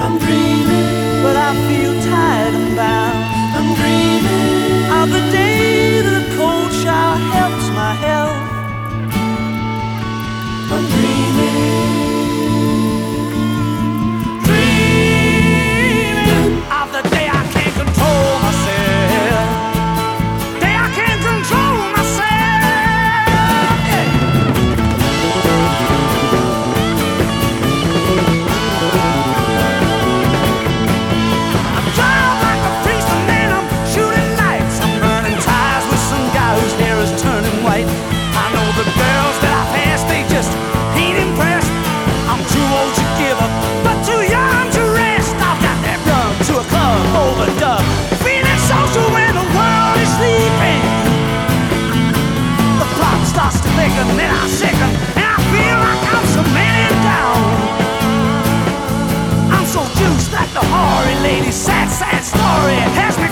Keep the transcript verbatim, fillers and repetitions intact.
I'm dreaming, but I feel tired and bound. I'm dreaming Of the day that a cold shower helps my health. I'm dreaming, Dreaming of the day I can't control myself. Day I can't control myself. Yeah. I'm drive like a policeman, I'm shooting lights. I'm burning tires with some guy whose hair is turning white. I know the girls that I pass, they just ain't impressed. I'm too old to give up, but too young to rest. I've got that run to a club, overdub, feeling social when the world is sleeping. The clock starts to thicken, then I sicken, and I feel like I'm some man down. I'm so juiced that the hoary lady's sad, sad story has me